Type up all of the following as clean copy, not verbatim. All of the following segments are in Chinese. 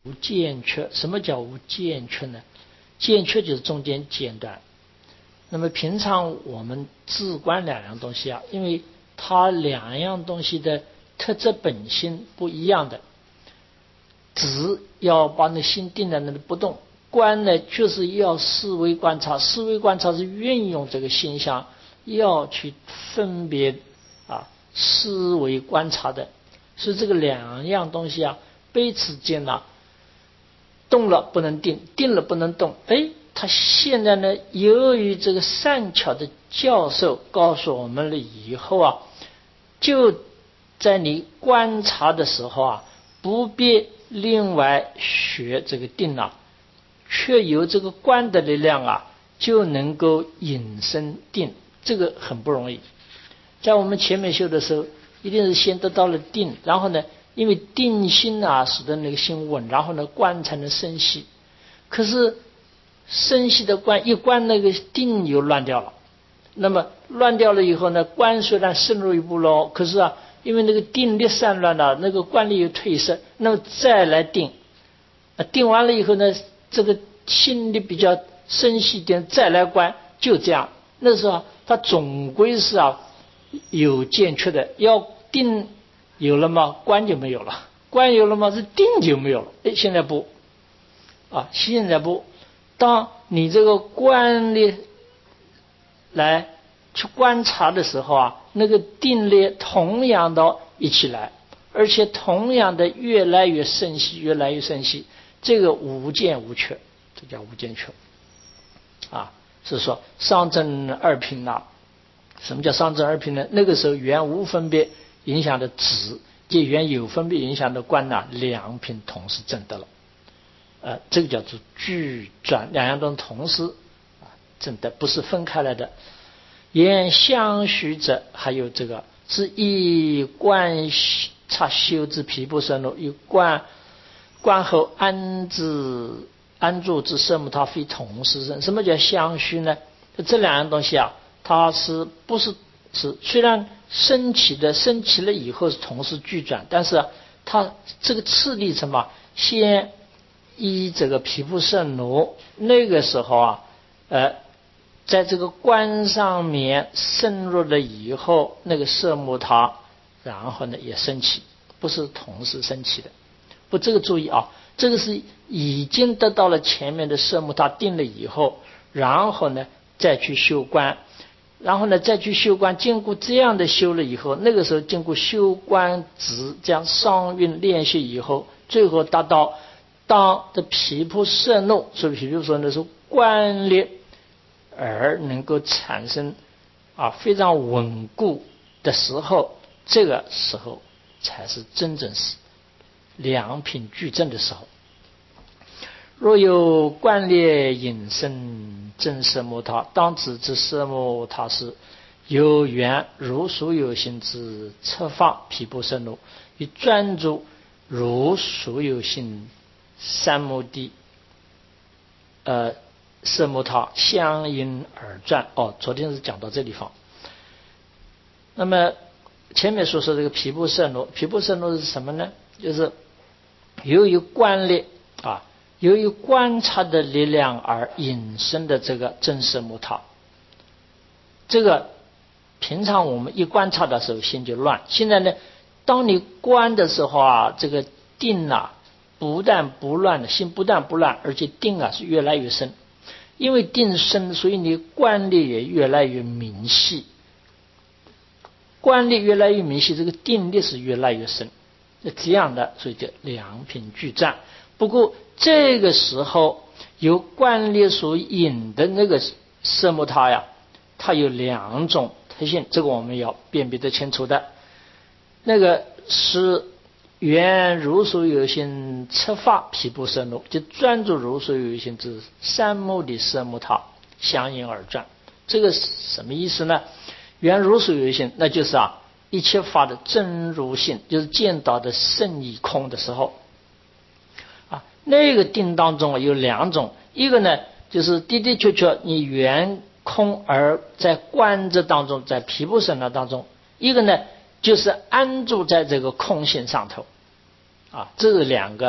间缺。什么叫无间缺呢？间缺就是中间间断。那么平常我们自观两样东西啊，因为它两样东西的特质本性不一样的，止要把那心定在那里不动，观呢就是要思维观察，思维观察是运用这个现象要去分别思维观察的。所以这个两样东西啊，彼此间啊，动了不能定，定了不能动。他现在呢，由于这个善巧的教授告诉我们了以后啊，就在你观察的时候啊，不必另外学这个定了，却由这个观的力量啊，就能够引申定。这个很不容易。在我们前面修的时候，一定是先得到了定，然后呢，因为定心啊，使得那个心稳，然后呢，观才能生息。可是生息的观一观，那个定又乱掉了。那么乱掉了以后呢，观虽然深入一步了，可是啊，因为那个定力散乱了，那个观力又退失，那么再来定，定完了以后呢，这个心力比较深细点，再来观，就这样。那时候它总归是有间缺的，要定有了吗？观就没有了，观有了吗？是定就没有了。现在不现在不。当你这个观力来去观察的时候啊，那个定力同样的一起来，而且同样的越来越深细，越来越深细。这个无间无缺，这叫无间缺是说上正二品什么叫上正二品呢？那个时候原无分别影响的止，即原有分别影响的观两品同时证得了。这个叫做俱转，两样东西同时证得，不是分开来的。言相续者，还有这个是以观察修之毗婆舍那，以观后安住之色目他非同时生。什么叫相续呢？这两样东西它是不是虽然升起了以后是同时俱转，但是它这个次第什么？先依这个毗婆舍那，那个时候在这个观上面深入了以后，那个色目它然后呢也升起，不是同时升起的。不，这个注意这个是已经得到了前面的色目它定了以后，然后呢再去修观，然后呢再去修观，经过这样的修了以后，那个时候经过修观止这样双运练习以后，最后达到当的毗婆舍那，所以毗婆舍那是观力而能够产生非常稳固的时候，这个时候才是真正是两品俱证的时候。若有观力引生真色目他，当知之色目他是有缘如所有性之测法毗婆舍那，与专注如所有性三摩地色目他相因而转。昨天是讲到这地方。那么前面所说这个毗婆舍那，毗婆舍那是什么呢？就是由于观力由于观察的力量而引生的这个真色目他。这个平常我们一观察的时候心就乱，现在呢当你观的时候这个定不但不乱，心不但不乱，而且定是越来越深。因为定深，所以你观力也越来越明细，观力越来越明细，这个定力是越来越深，这样的，所以叫两品俱证。不过这个时候由观力所引的那个色目他它有两种特性，这个我们要辨别得清楚的。那个是原如所有性测法毗婆舍那，就专注如所有性之三摩地色目他相应而转。这个什么意思呢？原如所有性，那就是一切法的真如性，就是见到的圣义空的时候那个定当中有两种，一个呢就是的的确确你原空而在观者当中，在毗婆舍那当中；一个呢就是安住在这个空性上头这两个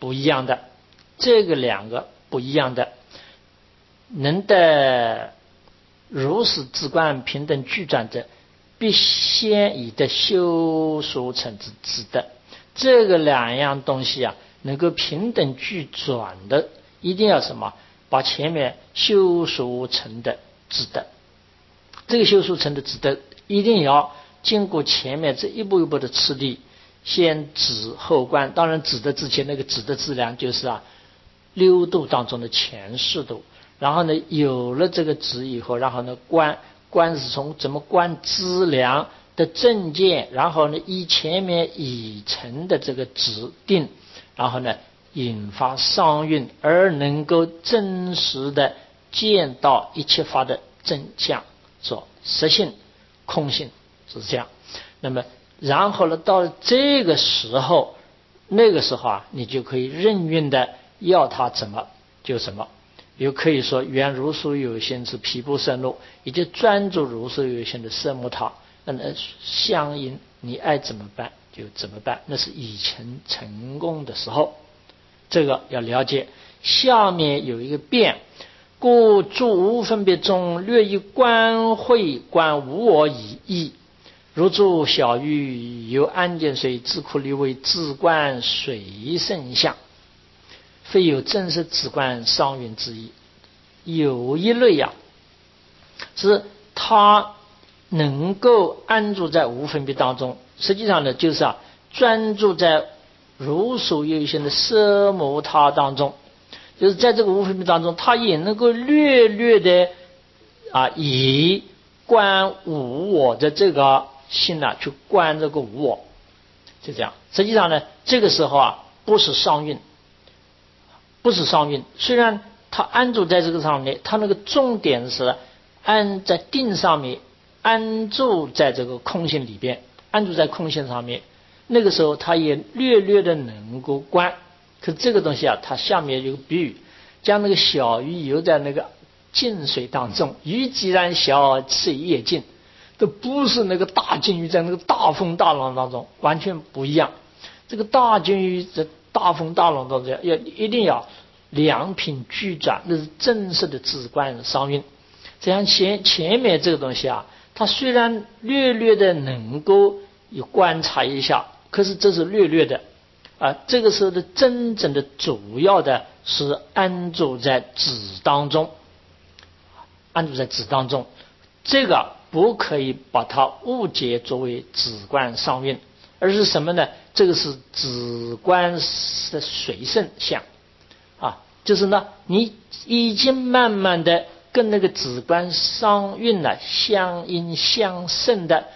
不一样的，这个两个不一样的，能得如是自观平等具转者，必先以的修俗成之自得。这个两样东西啊，能够平等具转的，一定要什么？把前面修俗成的自得。这个修俗成的自得，一定要经过前面这一步一步的次第，先止后观。当然止的之前那个止的质量就是六度当中的前四度。然后呢，有了这个止以后，然后呢观是从怎么观资粮的正见，然后呢以前面已成的这个止定，然后呢引发商运，而能够真实的见到一切法的真相，说实性空性是这样。那么然后呢，到这个时候，那个时候你就可以任运的要它怎么就什么。又可以说缘如数有限之毗婆舍那，以及专注如数有限的色摩他，那相应你爱怎么办就怎么办，那是已成功的时候。这个要了解。下面有一个辩，故诸无分别中略以观慧观无我以义，如诸小喻由安见水自苦力为自观随圣相，非有真实自观商运之意。有一类是他能够安住在无分别当中，实际上呢就是专注在如数有限的色摩他当中，就是在这个无分别当中，他也能够略略的以观无我的这个心去观这个无我，就这样。实际上呢，这个时候不是商运，不是商运。虽然他安住在这个上面，他那个重点是安在定上面，安住在这个空性里边，安住在空性上面。那个时候他也略略的能够观。可是这个东西它下面有个比喻，将那个小鱼游在那个静水当中，鱼既然小，水也静，这不是那个大鲸鱼在那个大风大浪当中，完全不一样。这个大鲸鱼在大风大浪当中一定要两品俱转，那是正式的自观商运。这样前面这个东西它虽然略略的能够有观察一下，可是这是略略的这个时候的真正的主要的是安住在止当中，安住在止当中。这个不可以把它误解作为止观商运，而是什么呢？这个是止观的随圣相就是呢你已经慢慢的跟那个止观商运相应相胜的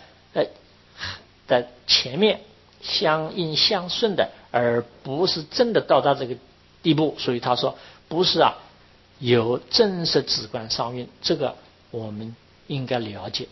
前面相应相顺的，而不是真的到达这个地步。所以他说不是有真实止观商运，这个我们应该了解，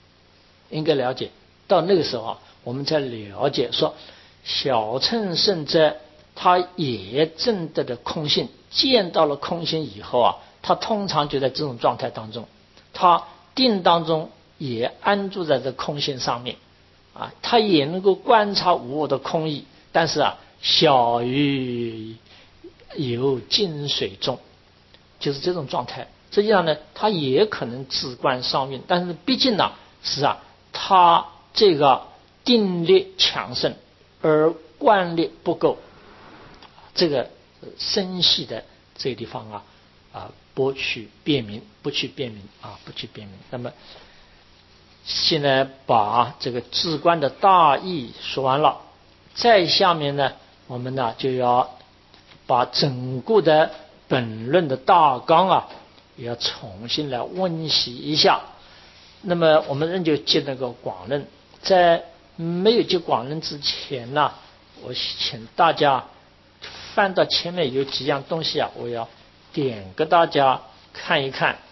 到那个时候我们才了解说小乘圣者他也证得的空性，见到了空性以后他通常就在这种状态当中，他定当中也安住在这空性上面他也能够观察无我的空义，但是小于游静水中，就是这种状态。实际上呢，他也可能自观商运，但是毕竟是他这个定力强盛而观力不够，这个深细的这个地方不去辨明。那么现在把这个自观的大意说完了，再下面呢，我们就要把整个的本论的大纲也要重新来温习一下。那么我们仍旧接那个广论，在没有接广论之前我请大家翻到前面有几样东西我要点给大家看一看。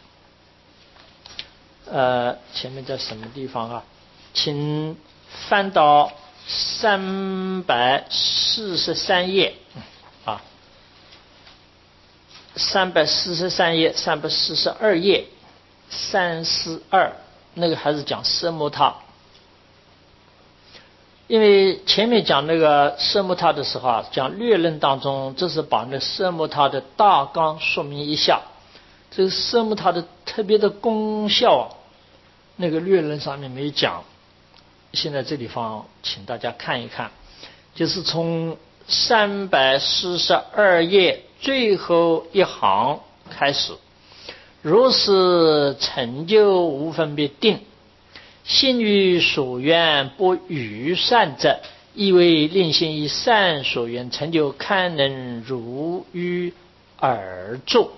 前面在什么地方请翻到343页343页、342页、342，那个还是讲色摩他。 因为前面讲那个色目他的时候啊，讲略论当中，这是把那色目他的大纲说明一下。这个色目他的特别的功效啊，那个略论上面没讲，现在这地方请大家看一看，就是从342页最后一行开始，如是成就无分别定，心于所愿不逾善者，亦为令心以善所愿成就，堪能如于而住。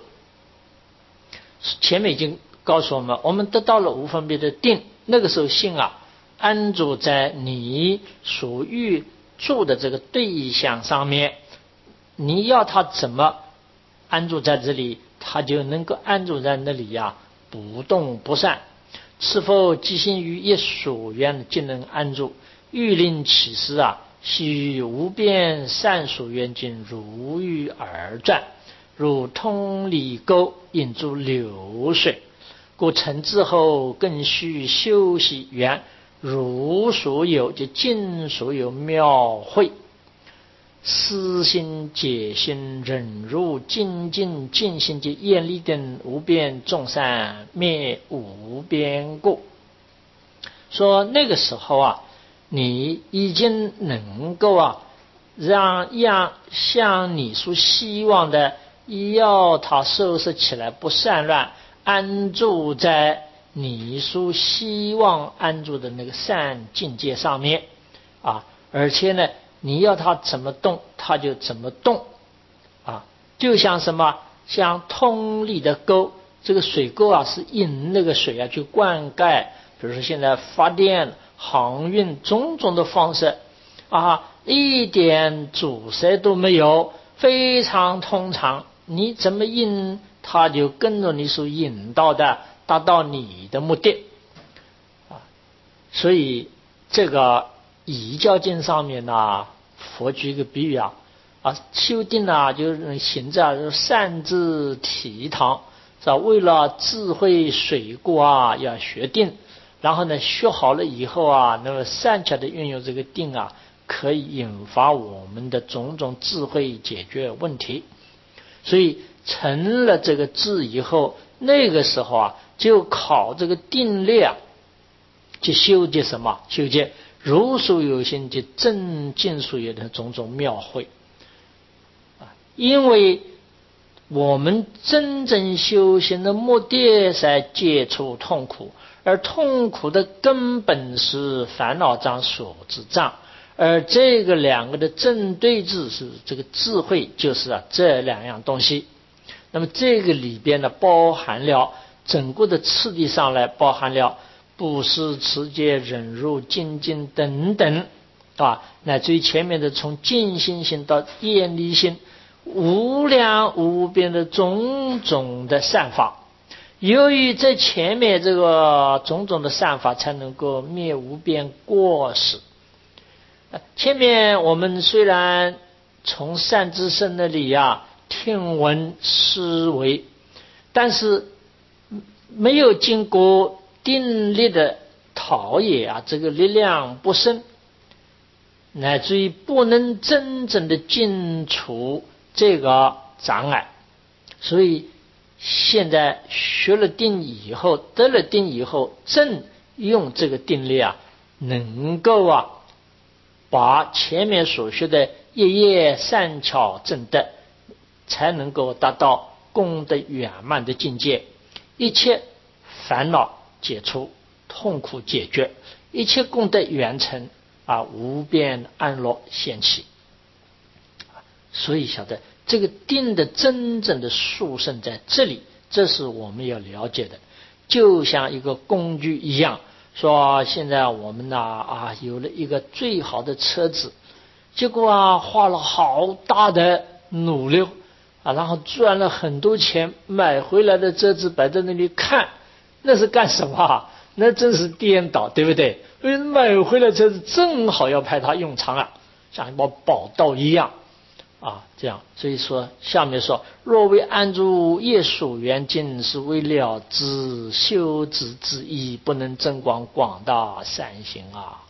前面已经告诉我们得到了无分别的定，那个时候心啊安住在你所欲住的这个对象上面，你要他怎么安住在这里，他就能够安住在那里呀，不动不散。是否即心于一所愿，即能安住？欲令起思啊，须无边善所愿境如鱼而转，如通理沟，引诸流水。故成之后，更须修习缘，如所有，就尽所有妙慧。思心解心忍辱精进尽心及厌离等无边众善灭无边故。说那个时候啊，你已经能够啊让像你所希望的，要它收拾起来不散乱，安住在你所希望安住的那个善境界上面啊，而且呢你要它怎么动，它就怎么动啊！就像什么，像通力的沟，这个水沟啊，是引那个水啊去灌溉，比如说现在发电、航运种种的方式啊，一点阻塞都没有，非常通畅。你怎么引，它就跟着你所引导的，达到你的目的啊！所以这个以教经上面呢，佛举一个比喻啊，修定啊，就是行者就是善知体堂，是吧？为了智慧水过啊，要学定，然后呢，学好了以后啊，那么善巧的运用这个定啊，可以引发我们的种种智慧，解决问题。所以成了这个智以后，那个时候啊，就考这个定力啊，去修结什么？修结如所有心及正尽所有的种种妙慧啊！因为我们真正修行的目的是解除痛苦，而痛苦的根本是烦恼障所致障，而这个两个的正对治是这个智慧，就是这两样东西。那么这个里边呢，包含了整个的次第上来，包含了布施、持戒、忍辱、精进等等啊，乃至于前面的从尽心心到厌离心，无量无边的种种的善法。由于在前面这个种种的善法，才能够灭无边过失。前面我们虽然从善知识那里听闻思维，但是没有经过定力的陶冶这个力量不深，乃至于不能真正的尽除这个障碍。所以现在学了定以后，得了定以后，正用这个定力能够把前面所学的一业善巧正德，才能够达到功德圆满的境界，一切烦恼解除，痛苦解决，一切功德圆成无边安乐现起。所以晓得这个定的真正的殊胜在这里，这是我们要了解的。就像一个工具一样，说现在我们有了一个最好的车子，结果花了好大的努力然后赚了很多钱，买回来的车子摆在那里看，那是干什么那真是颠倒，对不对？因为买回来车子正好要派它用场像一把宝刀一样这样。所以说下面说，若为安住业所缘境，是为了知修之之意，不能增广广大善行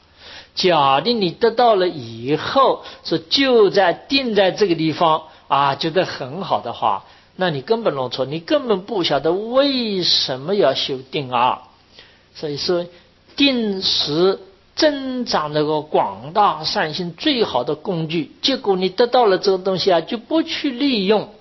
假定你得到了以后，说就在定在这个地方啊，觉得很好的话，那你根本弄错，你根本不晓得为什么要修定啊。所以说，定是增长那个广大善心最好的工具。结果你得到了这个东西啊，就不去利用，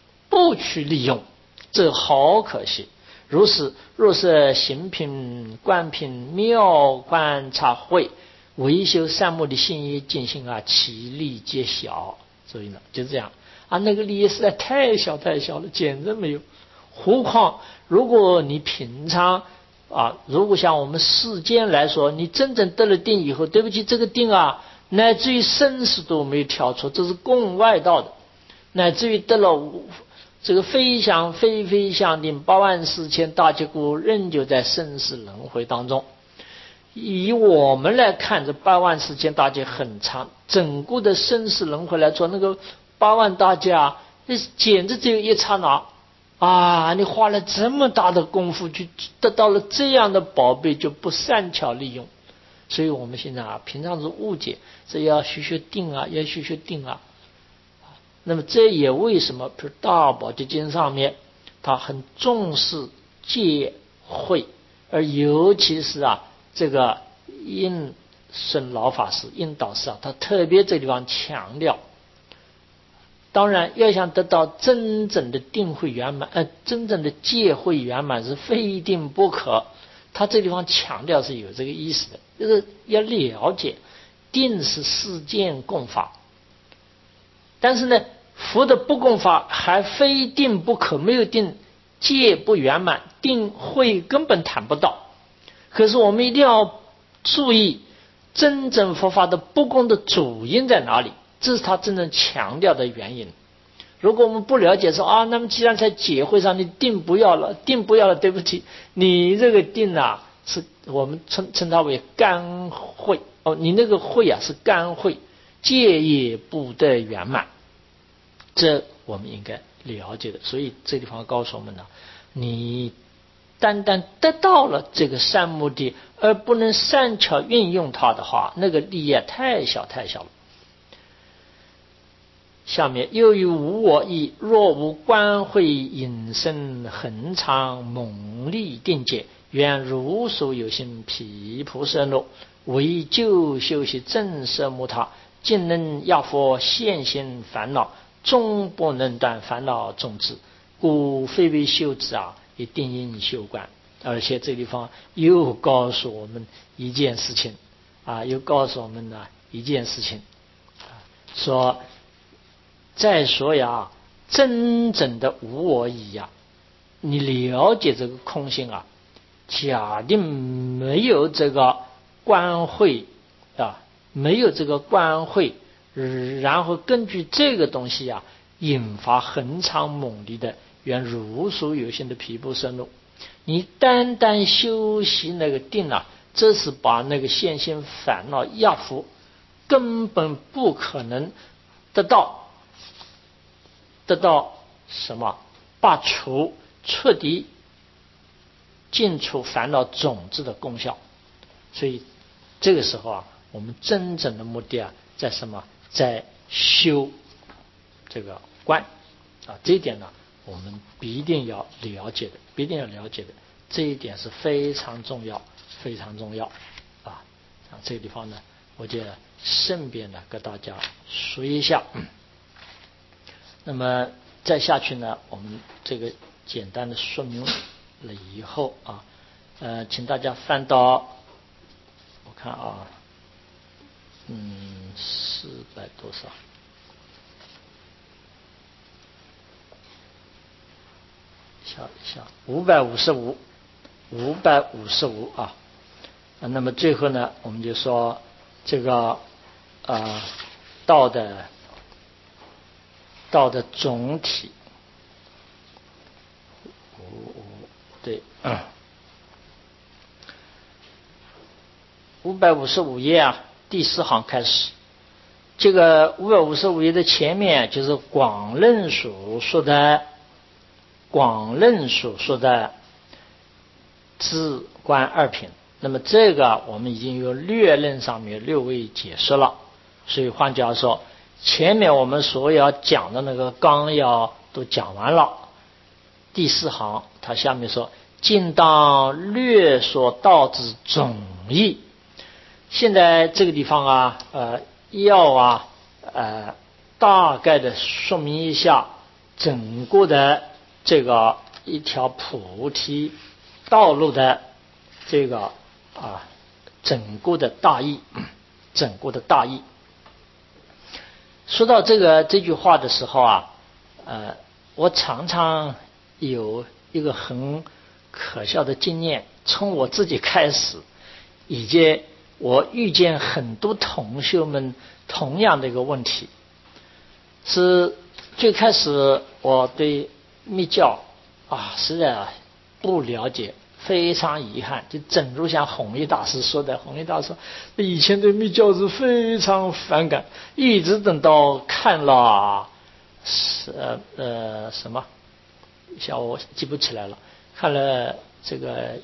这好可惜。若是行品、观品、妙观察会，维修善目的信业进行啊，其利皆小。所以呢，就这样啊，那个利益实在太小了，简直没有。何况如果你平常啊，如果像我们世间来说，你真正得了定以后，对不起，这个定啊，乃至于生死都没有跳出，这是共外道的，乃至于得了这个非相定84000大结果，仍旧在生死轮回当中。以我们来看，这84000大劫很长，整个的生死轮回来说，那个8万大劫啊，那简直只有一刹那啊！你花了这么大的功夫，去得到了这样的宝贝，就不善巧利用。所以我们现在啊，平常是误解，这要学定啊，要学定啊。那么这也为什么，比如大宝积经上面，他很重视戒慧，而尤其是啊，这个印顺老法师、印导师啊，他特别这地方强调。当然，要想得到真正的定慧圆满，真正的戒慧圆满是非定不可。他这地方强调是有这个意思的，就是要了解定是世间共法，但是呢，佛的不共法还非定不可，没有定戒不圆满，定慧根本谈不到。可是我们一定要注意，真正佛法的不共的主因在哪里？这是他真正强调的原因。如果我们不了解说啊，那么既然在解会上你定不要了，对不起，你这个定啊，是我们称它为干慧哦，你那个慧啊是干慧，戒也不得圆满，这我们应该了解的。所以这地方告诉我们呢，你单单得到了这个善目的，而不能善巧运用它的话，那个利益太小了。下面又于无我意，若无观慧引生恒常猛力定解，愿如所有心毗婆舍那，为救修习正色目他，竟能压佛现行烦恼，终不能断烦恼种子，故非为修止啊，一定应修观。而且这地方又告诉我们一件事情啊，说再说呀，真正的无我意呀，你了解这个空性啊，假定没有这个观慧啊，然后根据这个东西啊，引发恒常猛力的原如所有性的毗婆舍那，你单单修习那个定啊，这是把那个现行烦恼压服，根本不可能得到什么拔除彻底尽除烦恼种子的功效。所以这个时候啊，我们真正的目的啊，在什么？在修这个观啊，这一点呢，我们必定要了解的，这一点是非常重要啊。这个地方呢，我就顺便呢跟大家说一下。那么再下去呢，我们这个简单的说明了以后啊，请大家翻到，我看啊，400多少555啊。那么最后呢，我们就说这个道的总体，对，555页啊，第4行开始。这个555页的前面就是广论所说的自观二品。 那么这个我们已经有略论上面略微解释了，所以换句话说，前面我们所要讲的那个纲要都讲完了。第4行他下面说，今当略说道之总义。现在这个地方啊，要大概的说明一下整个的这个一条菩提道路的这个整个的大意，整个的大意。说到这句话的时候啊，我常常有一个很可笑的经验，从我自己开始，以及我遇见很多同学们同样的一个问题。是最开始我对密教实在不了解，非常遗憾，就正如像弘一大师说的，弘一大师以前对密教是非常反感，一直等到看了什么，一下我记不起来了，看了这个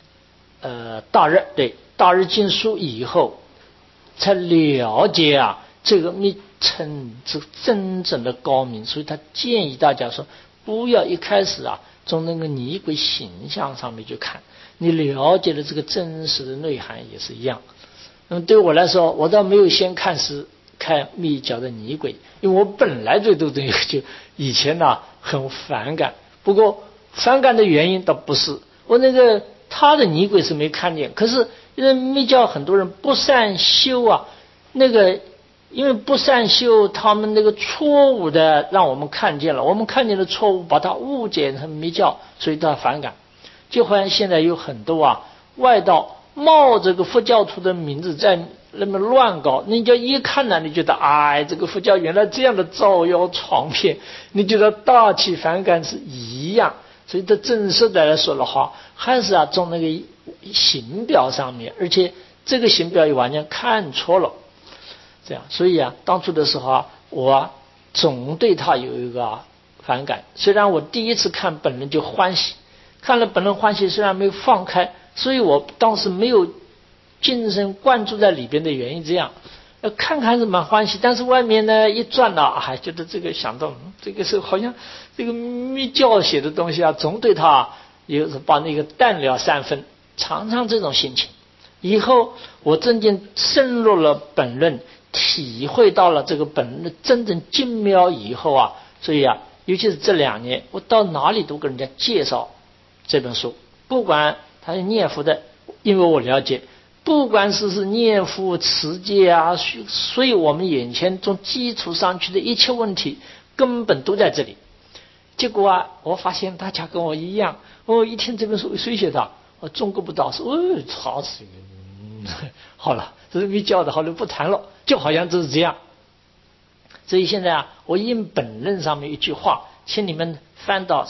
大日经书以后，才了解这个密乘是真正的高明，所以他建议大家说，不要一开始从那个泥鬼形象上面去看，你了解了这个真实的内涵也是一样。那么对我来说，我倒没有先看密教的泥鬼，因为我本来对就以前很反感，不过反感的原因倒不是我他的泥鬼是没看见，可是因为密教很多人不善修因为不善修，他们错误的让我们看见了，我们看见了错误，把它误解成密教，所以他反感。就好像现在有很多外道冒这个佛教徒的名字在那么乱搞，你就一看你觉得这个佛教原来这样的造谣传骗，你觉得大起反感是一样。所以这正式的来说的话，还是从那个形表上面，而且这个形表也完全看错了。这样，所以当初的时候我总对他有一个反感。虽然我第一次看本人就欢喜，看了本人欢喜，虽然没有放开，所以我当时没有精神灌注在里边的原因这样。看看是蛮欢喜，但是外面呢一转觉得这个想到这个是好像这个密教写的东西总对他也是把那个淡了3分，常常这种心情。以后我真正深入了本论，体会到了这个本论的真正精妙以后所以尤其是这2年，我到哪里都跟人家介绍这本书，不管他是念佛的，因为我了解，不管是念佛持戒所以我们眼前从基础上去的一切问题根本都在这里。结果我发现大家跟我一样，一听这本书谁写的？中国不倒是吵死好了，这是密教的，好了不谈了，就好像就是这样。所以现在我印本论上面一句话，请你们翻到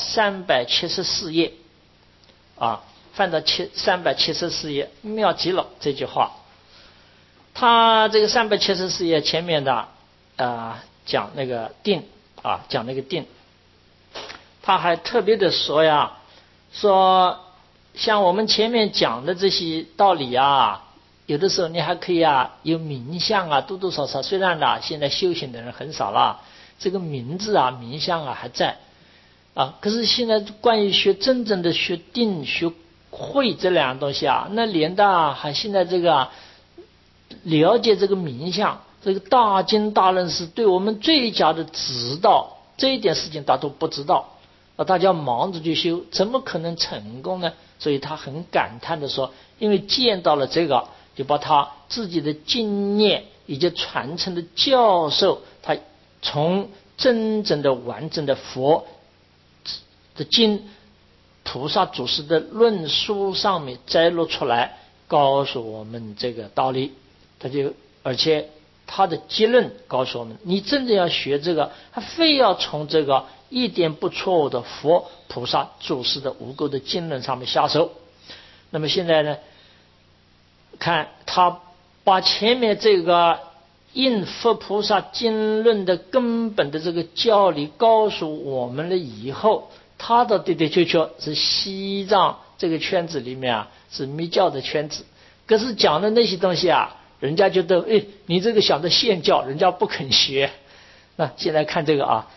374页翻到374页，妙极了这句话。他这个374页前面的讲那个定讲那个定，他还特别的说说像我们前面讲的这些道理有的时候你还可以有名相多多少少，虽然现在修行的人很少了，这个名字名相还在可是现在关于真正的学定学会这2样东西那连的还现在这个了解这个名相，这个大经大论是对我们最佳的指导，这一点事情大家都不知道大家忙着去修，怎么可能成功呢？所以他很感叹的说，因为见到了这个，就把他自己的经验以及传承的教授，他从真正的完整的佛的经、菩萨祖师的论书上面摘录出来，告诉我们这个道理。而且他的结论告诉我们，你真正要学这个，他非要从这个一点不错误的佛菩萨祖师的无垢的经论上面下手。那么现在呢，看他把前面这个印佛菩萨经论的根本的这个教理告诉我们了以后，他的的确确是西藏这个圈子里面是密教的圈子， 可是讲的那些东西啊，人家觉得你这个想的现教，人家不肯学。那现在看这个啊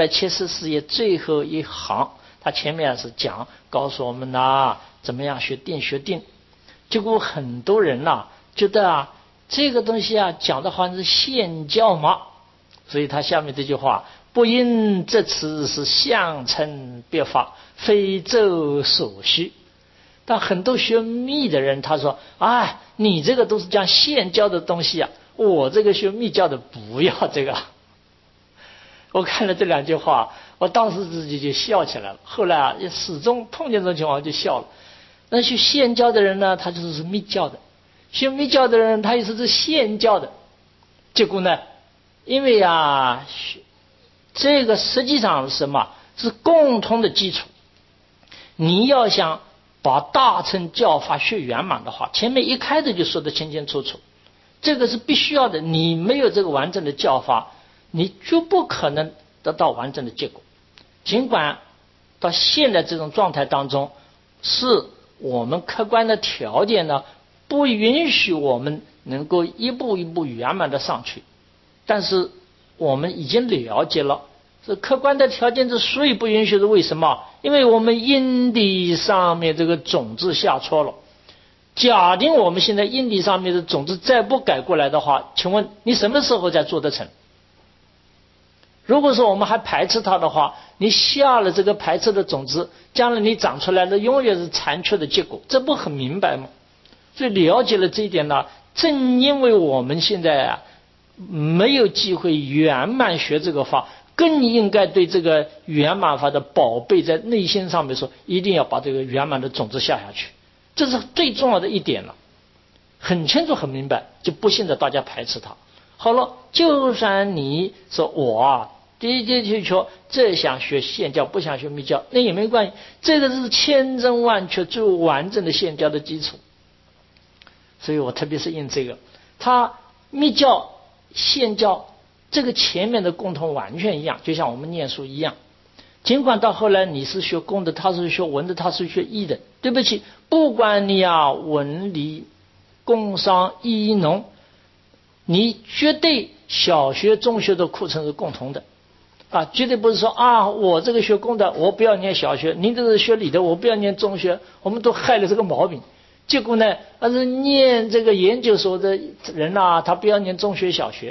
，374页最后一行，他前面是讲告诉我们怎么样学定。结果很多人觉得这个东西讲的好像是现教嘛，所以他下面这句话，不因这词是相称别法，非咒所需。但很多学密的人他说你这个都是讲现教的东西我这个学密教的不要这个。我看了这两句话，我当时自己就笑起来了，后来始终碰见这种情况就笑了。那学现教的人呢，他就是密教的；学密教的人，他也是现教的。结果呢，因为这个实际上是什么？是共同的基础。你要想把大乘教法学圆满的话，前面一开始就说得清清楚楚，这个是必须要的。你没有这个完整的教法，你就不可能得到完整的结果。尽管到现在这种状态当中，是我们客观的条件呢不允许我们能够一步一步圆满的上去，但是我们已经了解了，这客观的条件之所以不允许是为什么？因为我们因地上面这个种子下错了。假定我们现在因地上面的种子再不改过来的话，请问你什么时候才做得成？如果说我们还排斥它的话，你下了这个排斥的种子，将来你长出来的永远是残缺的结果，这不很明白吗？所以了解了这一点呢，正因为我们现在没有机会圆满学这个法，更应该对这个圆满法的宝贝在内心上面说，一定要把这个圆满的种子下去，这是最重要的一点了。很清楚很明白，就不信着大家排斥它。好了，就算你说我的确确这想学现教不想学密教，那也没关系，这个是千真万确最完整的现教的基础。所以我特别是印这个，它密教现教这个前面的共同完全一样，就像我们念书一样。尽管到后来你是学公的，他是学文的，他是学义的，对不起，不管你文理工商医农，你绝对小学中学的课程是共同的绝对不是说我这个学工的我不要念小学，您这个学理的我不要念中学，我们都害了这个毛病。结果呢，是念这个研究所的人他不要念中学小学，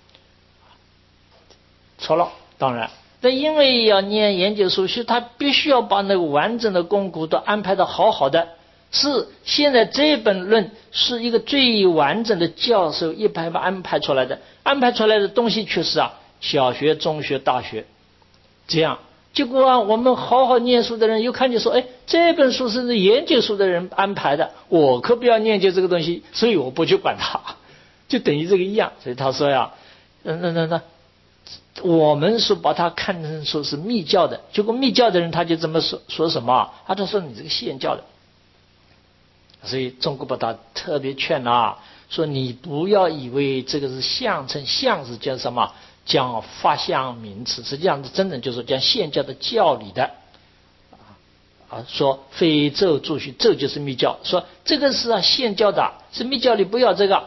错了。当然但因为要念研究所，他必须要把那个完整的功课都安排的好好的。是现在这本论是一个最完整的教授一排排安排出来的，安排出来的东西却是小学中学大学这样。结果我们好好念书的人又看见说，这本书是研究书的人安排的，我可不要研究这个东西，所以我不去管它，就等于这个一样。所以他说我们是把它看成说是密教的，结果密教的人他就这么说什么他就说你这个现教的。所以中国把他特别劝说你不要以为这个是相称，相是叫什么？讲法相名词，实际上真正就是讲现教的教理的说非咒助许，咒就是密教，说这个是现教的，是密教，你不要这个，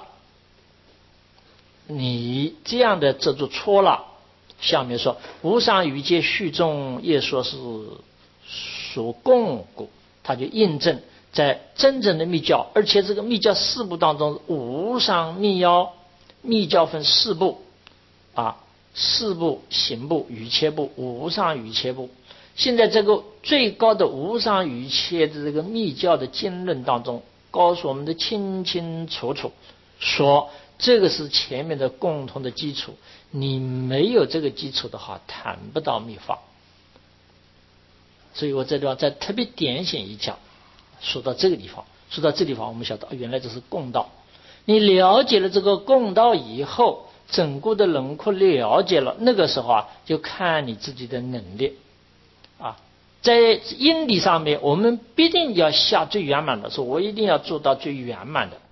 你这样的这就错了。下面说无上瑜伽序中也说是属共果，他就印证在真正的密教，而且这个密教四部当中，无上密要，密教分四部四部行部瑜伽部无上瑜伽部。现在这个最高的无上瑜伽的这个密教的经论当中告诉我们的清清楚楚，说这个是前面的共同的基础，你没有这个基础的话谈不到密法。所以我这地方再特别点醒一下，说到这个地方我们晓得原来这是共道。你了解了这个共道以后，整个的轮廓了解了，那个时候就看你自己的能力在因地上面我们必定要下最圆满的，说我一定要做到最圆满的。